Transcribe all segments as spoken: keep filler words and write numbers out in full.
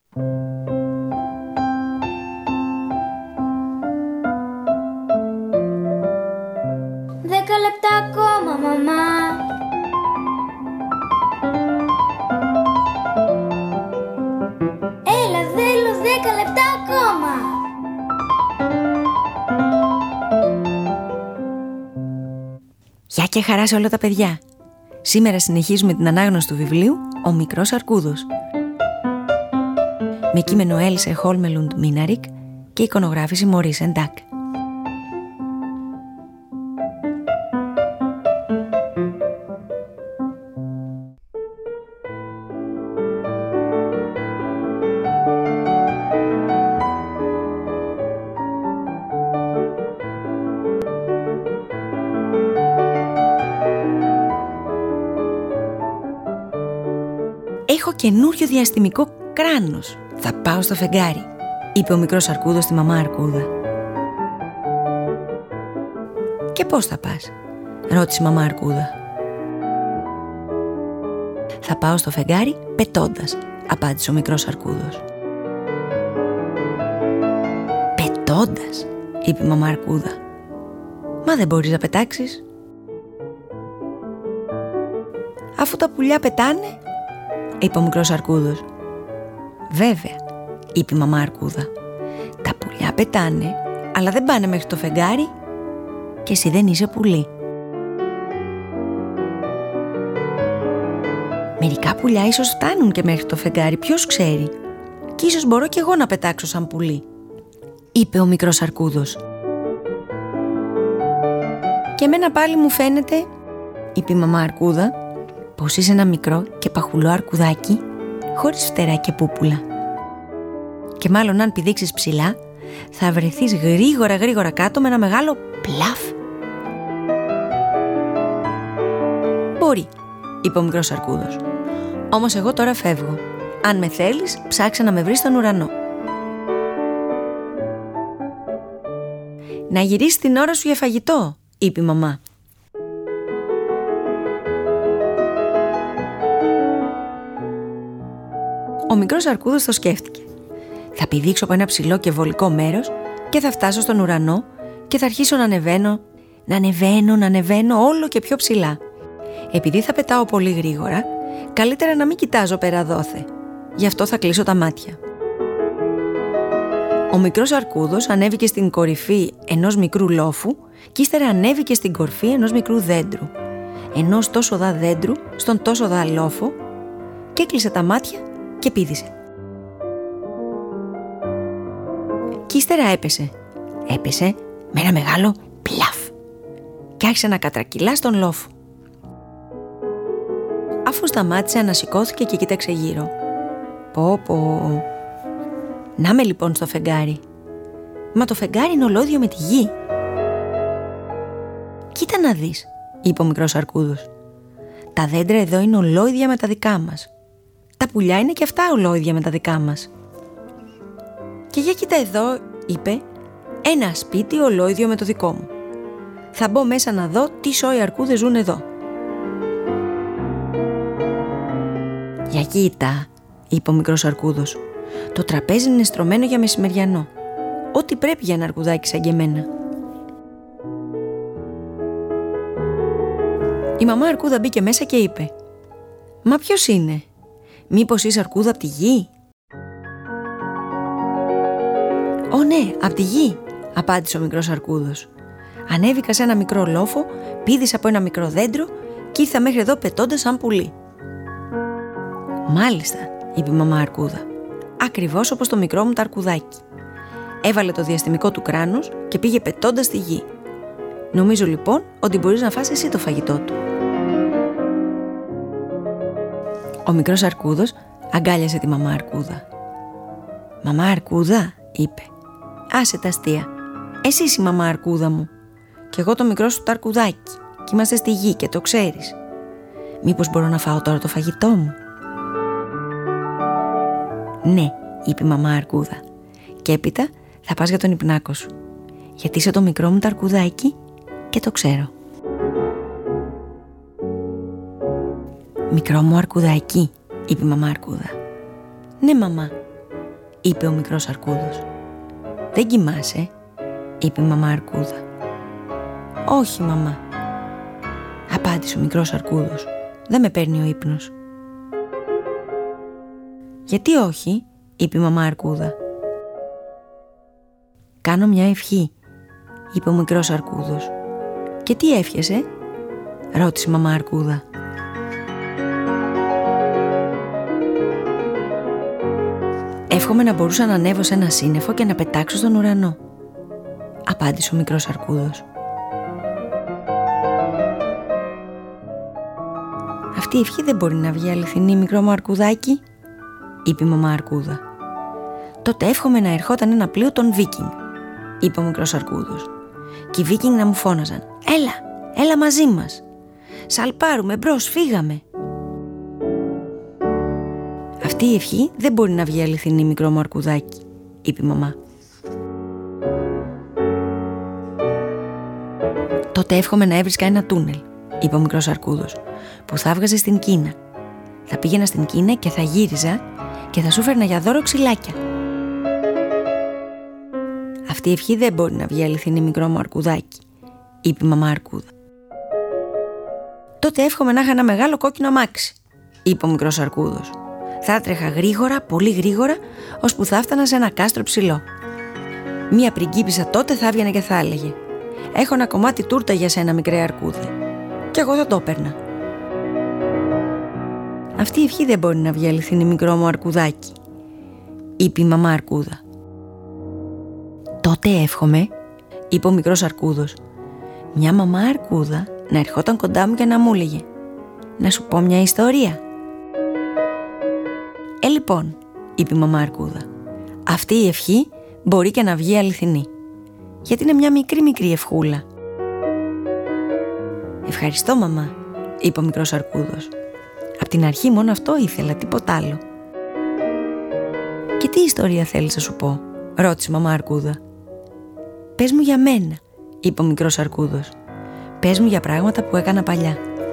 Δέκα λεπτά ακόμα, μαμά. Έλα, θέλω δέκα λεπτά ακόμα. Γεια και χαρά σε όλα τα παιδιά. Σήμερα συνεχίζουμε την ανάγνωση του βιβλίου «Ο μικρός Αρκούδος». Με κείμενο Έλσε Χόλμελουντ Μίναρικ και εικονογράφηση Μωρίς Εντάκ. «Έχω καινούριο διαστημικό κράνος. Θα πάω στο φεγγάρι», είπε ο μικρός Αρκούδος στη μαμά Αρκούδα. «Και πώς θα πας?» ρώτησε η μαμά Αρκούδα. «Θα πάω στο φεγγάρι πετώντας», απάντησε ο μικρός Αρκούδος. «Πετώντας?» είπε η μαμά Αρκούδα. «Μα δεν μπορείς να πετάξεις?» «Αφού τα πουλιά πετάνε», είπε ο μικρός Αρκούδος. «Βέβαια», είπε η μαμά Αρκούδα. «Τα πουλιά πετάνε, αλλά δεν πάνε μέχρι το φεγγάρι και εσύ δεν είσαι πουλί». «Μερικά πουλιά ίσως φτάνουν και μέχρι το φεγγάρι, ποιος ξέρει. Και ίσως μπορώ κι εγώ να πετάξω σαν πουλί», είπε ο μικρός Αρκούδος. «Και εμένα πάλι μου φαίνεται», είπε η μαμά Αρκούδα, «πως είσαι ένα μικρό και παχουλό αρκουδάκι χωρίς φτερά και πούπουλα. Και μάλλον αν πηδήξεις ψηλά θα βρεθείς γρήγορα γρήγορα κάτω με ένα μεγάλο πλαφ». «Μπορεί», είπε ο μικρός Αρκούδος. «Όμως εγώ τώρα φεύγω. Αν με θέλεις, ψάξε να με βρεις στον ουρανό». «Να γυρίσεις την ώρα σου για φαγητό», είπε η μαμά. Ο μικρός Αρκούδος το σκέφτηκε. «Θα πηδήξω από ένα ψηλό και βολικό μέρος και θα φτάσω στον ουρανό και θα αρχίσω να ανεβαίνω, να ανεβαίνω, να ανεβαίνω όλο και πιο ψηλά. Επειδή θα πετάω πολύ γρήγορα, καλύτερα να μην κοιτάζω πέρα δόθε. Γι' αυτό θα κλείσω τα μάτια». Ο μικρός Αρκούδος ανέβηκε στην κορυφή ενός μικρού λόφου και ύστερα ανέβηκε στην κορφή ενός μικρού δέντρου, ενός τόσο δα δέντρου στον τόσο δα λόφο, και έκλεισε τα μάτια και πήδησε. Κι ύστερα έπεσε. Έπεσε με ένα μεγάλο πλαφ και άρχισε να κατρακυλά στον λόφο. Αφού σταμάτησε, ανασηκώθηκε και κοίταξε γύρω. Πω πω. Να με λοιπόν στο φεγγάρι. Μα το φεγγάρι είναι ολόιδιο με τη γη. «Κοίτα να δεις», είπε ο μικρός Αρκούδος. «Τα δέντρα εδώ είναι ολόιδια με τα δικά μας. Τα πουλιά είναι και αυτά ολόιδια με τα δικά μας. Και για κοίτα εδώ», είπε, «ένα σπίτι ολόιδιο με το δικό μου. Θα μπω μέσα να δω τι σόι αρκούδες ζουν εδώ». «Για κοίτα», είπε ο μικρός Αρκούδος, «το τραπέζι είναι στρωμένο για μεσημεριανό. Ό,τι πρέπει για ένα αρκουδάκι σαν και εμένα». Η μαμά Αρκούδα μπήκε μέσα και είπε, «Μα ποιος είναι? Μήπως είσαι αρκούδα από τη γη?» «Ω ναι, από τη γη», απάντησε ο μικρός Αρκούδος. «Ανέβηκα σε ένα μικρό λόφο, πήδησα από ένα μικρό δέντρο και ήρθα μέχρι εδώ πετώντας σαν πουλί». «Μάλιστα», είπε η μαμά Αρκούδα, «ακριβώς όπως το μικρό μου το αρκουδάκι. Έβαλε το διαστημικό του κράνος και πήγε πετώντας στη γη. Νομίζω λοιπόν ότι μπορείς να φας εσύ το φαγητό του». Ο μικρός Αρκούδος αγκάλιασε τη μαμά Αρκούδα. «Μαμά Αρκούδα», είπε, «άσε τα αστεία. Εσύ είσαι η μαμά Αρκούδα μου. Κι εγώ το μικρό σου το αρκουδάκι. Κι είμαστε στη γη και το ξέρεις. Μήπως μπορώ να φάω τώρα το φαγητό μου?» «Ναι», είπε η μαμά Αρκούδα, «και έπειτα θα πας για τον υπνάκο σου. Γιατί είσαι το μικρό μου το αρκουδάκι και το ξέρω». «Μικρό μου αρκουδάκι», είπε η μαμά Αρκούδα. «Ναι, μαμά, είπε ο μικρός αρκούδος. «Δεν κοιμάσαι?» είπε η μαμά αρκούδα. «Όχι, μαμά», απάντησε ο μικρός αρκούδος. «Δεν με παίρνει ο ύπνος». «Γιατί όχι?» είπε η μαμά αρκούδα. «Κάνω μια ευχή», είπε ο μικρός αρκούδος. «Και τι εύχεσαι?» ρώτησε η μαμά αρκούδα. «Εύχομαι να μπορούσα να ανέβω σε ένα σύννεφο και να πετάξω στον ουρανό», απάντησε ο μικρός αρκούδος. «Αυτή η ευχή δεν μπορεί να βγει αληθινή, μικρό μου αρκουδάκι», είπε η μαμά αρκούδα. «Τότε εύχομαι να ερχόταν ένα πλοίο των Βίκινγκ», είπε ο μικρός αρκούδος. «Και οι Βίκινγκ να μου φώναζαν: Έλα, έλα μαζί μας. Σαλπάρουμε μπρος, φύγαμε». «Αυτή η ευχή δεν μπορεί να βγει αληθινή, μικρό μου αρκουδάκι», είπε η μαμά. «Τότε εύχομαι να έβρισκα ένα τούνελ», είπε ο μικρός αρκούδος, «που θα έβγαζε στην Κίνα. Θα πήγαινα στην Κίνα και θα γύριζα και θα σου φέρνα για δώρο ξυλάκια». «Αυτή η ευχή δεν μπορεί να βγει αληθινή, μικρό μου αρκουδάκι», είπε η μαμά αρκούδα. «Τότε εύχομαι να είχα ένα μεγάλο κόκκινο αμάξι», είπε ο μικρός αρκούδος. «Θα τρέχα γρήγορα, πολύ γρήγορα, ώσπου θα έφτανα σε ένα κάστρο ψηλό. Μία πριγκίπισσα τότε θα έβγαινε και θα έλεγε: Έχω ένα κομμάτι τούρτα για σένα, μικρέ αρκούδε. Κι εγώ θα το έπαιρνα». «Αυτή η ευχή δεν μπορεί να βγει αληθινή, μικρό μου αρκουδάκι», είπε η μαμά αρκούδα. «Τότε εύχομαι», είπε ο μικρός αρκούδος, «μια μαμά αρκούδα να ερχόταν κοντά μου και να μου έλεγε: Να σου πω μια ιστορία». «Ε, λοιπόν», είπε η μαμά αρκούδα, «αυτή η ευχή μπορεί και να βγει αληθινή, γιατί είναι μια μικρή μικρή ευχούλα». «Ευχαριστώ, μαμά», είπε ο μικρός αρκούδος. «Απ' την αρχή μόνο αυτό ήθελα, τίποτα άλλο». «Και τι ιστορία θέλεις να σου πω?» ρώτησε η μαμά αρκούδα. «Πες μου για μένα», είπε ο μικρός αρκούδος. «Πες μου για πράγματα που έκανα παλιά».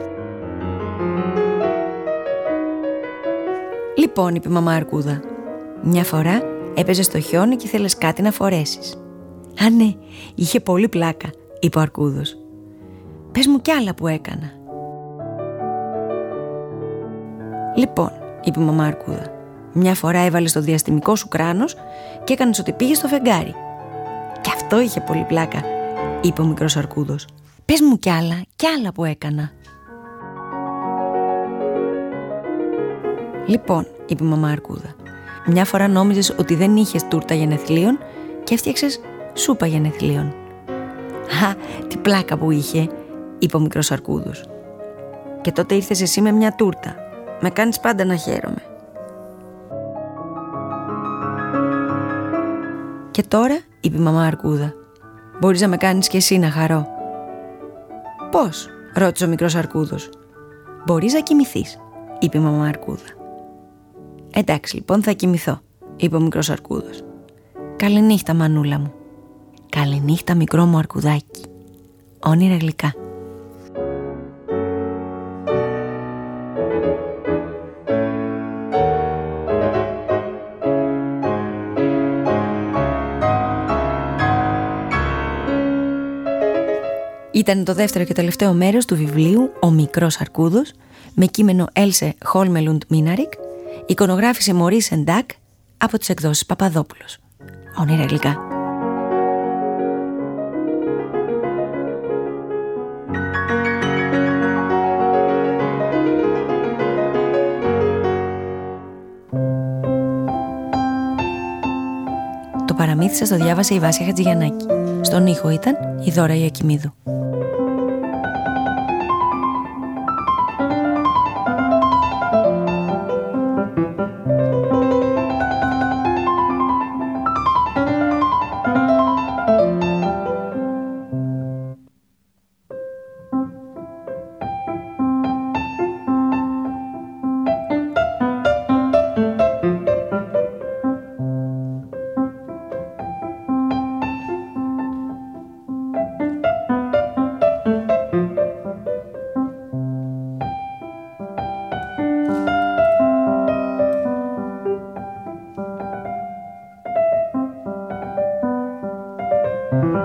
«Λοιπόν», είπε η μαμά αρκούδα, «μια φορά έπαιζες στο χιόνι και ήθελες κάτι να φορέσεις». «Α, ναι, είχε πολύ πλάκα», είπε ο αρκούδος. «Πες μου κι άλλα που έκανα». «Λοιπόν», είπε η μαμά αρκούδα, «μια φορά έβαλες το διαστημικό σου κράνος και έκανες ότι πήγες στο φεγγάρι». «Κι αυτό είχε πολύ πλάκα», είπε ο μικρός αρκούδος. «Πες μου κι άλλα, κι άλλα που έκανα». «Λοιπόν», είπε η μαμά αρκούδα, «μια φορά νόμιζες ότι δεν είχες τούρτα γενεθλίων και έφτιαξες σούπα γενεθλίων». «Α, τι πλάκα που είχε», είπε ο μικρός αρκούδος. «Και τότε ήρθες εσύ με μια τούρτα. Με κάνεις πάντα να χαίρομαι». «Και τώρα», είπε η μαμά αρκούδα, «μπορείς να με κάνεις και εσύ να χαρώ». «Πώς?» ρώτησε ο μικρός αρκούδος. «Μπορείς να κοιμηθείς», είπε η μαμά αρκούδα. «Εντάξει, λοιπόν, θα κοιμηθώ», είπε ο μικρός αρκούδος. «Καληνύχτα, μανούλα μου». «Καληνύχτα, μικρό μου αρκουδάκι. Όνειρα γλυκά». Ήταν το δεύτερο και τελευταίο μέρος του βιβλίου «Ο μικρός αρκούδος» με κείμενο Έλσε Χόλμελουντ Μίναρικ, εικονογράφηση Μωρίς Εντάκ από τις εκδόσεις Παπαδόπουλος. Όνειρα γλυκά. Το παραμύθι σας το διάβασε η Βάσια Χατζηγιαννάκη. Στον ήχο ήταν η Δώρα Ιακημίδου. Thank you.